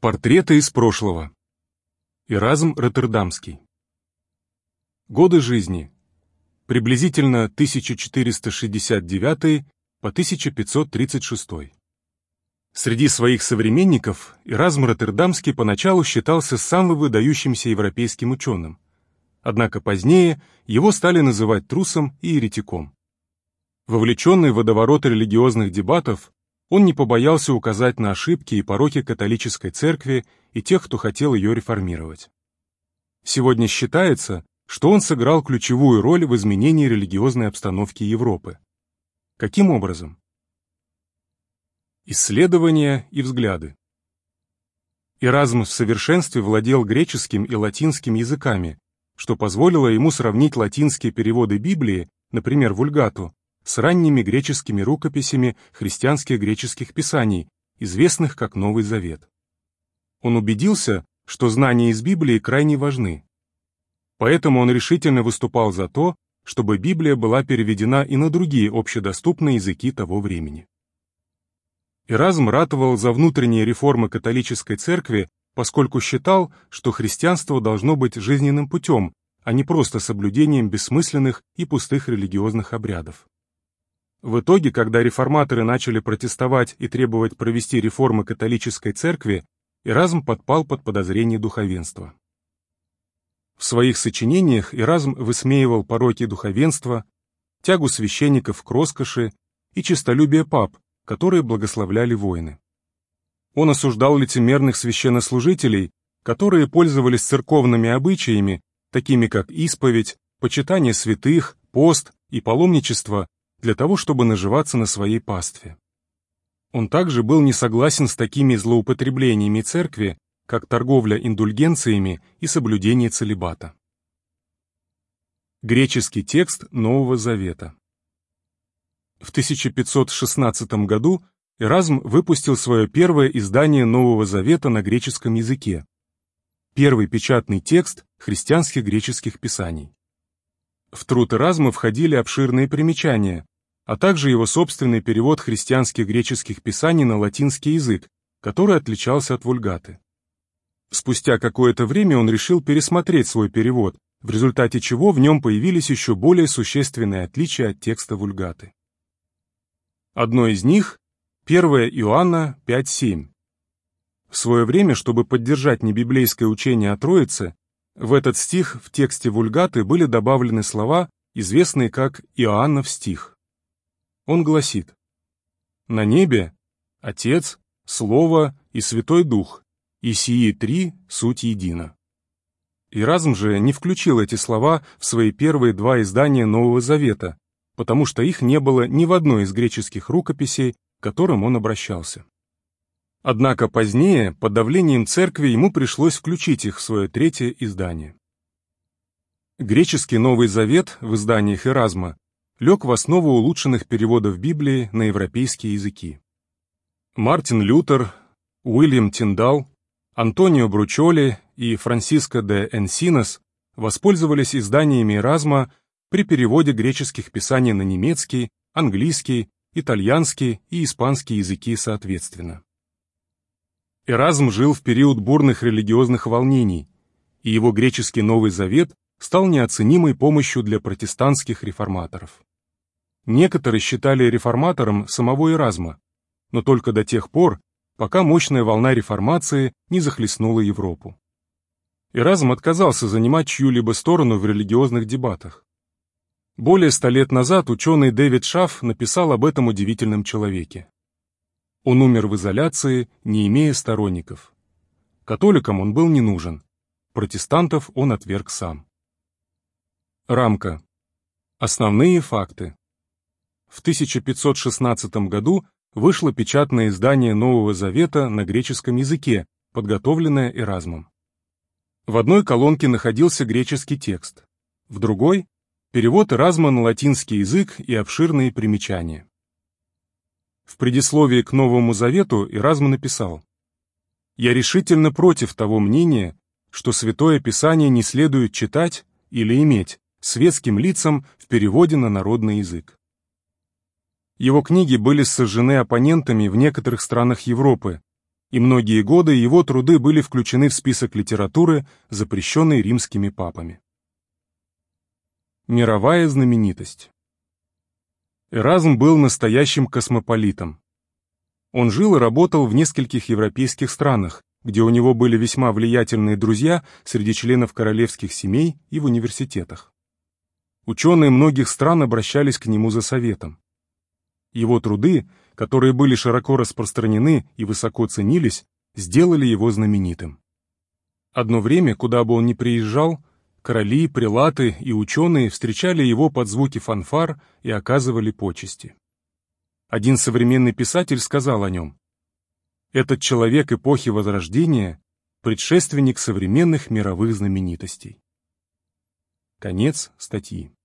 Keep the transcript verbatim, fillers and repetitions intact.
Портреты из прошлого. Эразм Роттердамский. Годы жизни. Приблизительно тысяча четыреста шестьдесят девятый по тысяча пятьсот тридцать шестой. Среди своих современников Эразм Роттердамский поначалу считался самым выдающимся европейским ученым. Однако позднее его стали называть трусом и еретиком. Вовлеченный в водоворот религиозных дебатов, он не побоялся указать на ошибки и пороки католической церкви и тех, кто хотел ее реформировать. Сегодня считается, что он сыграл ключевую роль в изменении религиозной обстановки Европы. Каким образом? Исследования и взгляды. Эразм в совершенстве владел греческим и латинским языками, что позволило ему сравнить латинские переводы Библии, например, Вульгату, с ранними греческими рукописями христианских греческих писаний, известных как Новый Завет. Он убедился, что знания из Библии крайне важны. Поэтому он решительно выступал за то, чтобы Библия была переведена и на другие общедоступные языки того времени. Эразм ратовал за внутренние реформы католической церкви, поскольку считал, что христианство должно быть жизненным путем, а не просто соблюдением бессмысленных и пустых религиозных обрядов. В итоге, когда реформаторы начали протестовать и требовать провести реформы католической церкви, Эразм подпал под подозрение духовенства. В своих сочинениях Эразм высмеивал пороки духовенства, тягу священников к роскоши и честолюбие пап, которые благословляли войны. Он осуждал лицемерных священнослужителей, которые пользовались церковными обычаями, такими как исповедь, почитание святых, пост и паломничество, для того, чтобы наживаться на своей пастве. Он также был не согласен с такими злоупотреблениями церкви, как торговля индульгенциями и соблюдение целибата. Греческий текст Нового Завета. В тысяча пятьсот шестнадцатом году Эразм выпустил свое первое издание Нового Завета на греческом языке, первый печатный текст христианских греческих писаний. В труд Эразма входили обширные примечания, а также его собственный перевод христианских греческих писаний на латинский язык, который отличался от Вульгаты. Спустя какое-то время он решил пересмотреть свой перевод, в результате чего в нем появились еще более существенные отличия от текста Вульгаты. Одно из них — первое Иоанна пять семь. В свое время, чтобы поддержать небиблейское учение о Троице, в этот стих в тексте Вульгаты были добавлены слова, известные как Иоаннов стих. Он гласит: «На небе Отец, Слово и Святой Дух, и сии три суть едино». Эразм же не включил эти слова в свои первые два издания Нового Завета, потому что их не было ни в одной из греческих рукописей, к которым он обращался. Однако позднее, под давлением церкви, ему пришлось включить их в свое третье издание. Греческий Новый Завет в изданиях Эразма лег в основу улучшенных переводов Библии на европейские языки. Мартин Лютер, Уильям Тиндал, Антонио Бручоли и Франсиско де Энсинос воспользовались изданиями Эразма при переводе греческих писаний на немецкий, английский, итальянский и испанский языки соответственно. Эразм жил в период бурных религиозных волнений, и его греческий Новый Завет стал неоценимой помощью для протестантских реформаторов. Некоторые считали реформатором самого Эразма, но только до тех пор, пока мощная волна реформации не захлестнула Европу. Эразм отказался занимать чью-либо сторону в религиозных дебатах. Более ста лет назад ученый Дэвид Шафф написал об этом удивительном человеке. Он умер в изоляции, не имея сторонников. Католикам он был не нужен, протестантов он отверг сам. Рамка. Основные факты. В тысяча пятьсот шестнадцатом году вышло печатное издание Нового Завета на греческом языке, подготовленное Эразмом. В одной колонке находился греческий текст, в другой — перевод Эразма на латинский язык и обширные примечания. В предисловии к Новому Завету Эразм написал: «Я решительно против того мнения, что Святое Писание не следует читать или иметь светским лицам в переводе на народный язык». Его книги были сожжены оппонентами в некоторых странах Европы, и многие годы его труды были включены в список литературы, запрещенной римскими папами. Мировая знаменитость. Эразм был настоящим космополитом. Он жил и работал в нескольких европейских странах, где у него были весьма влиятельные друзья среди членов королевских семей и в университетах. Ученые многих стран обращались к нему за советом. Его труды, которые были широко распространены и высоко ценились, сделали его знаменитым. Одно время, куда бы он ни приезжал, короли, прелаты и ученые встречали его под звуки фанфар и оказывали почести. Один современный писатель сказал о нем: «Этот человек эпохи Возрождения — предшественник современных мировых знаменитостей». Конец статьи.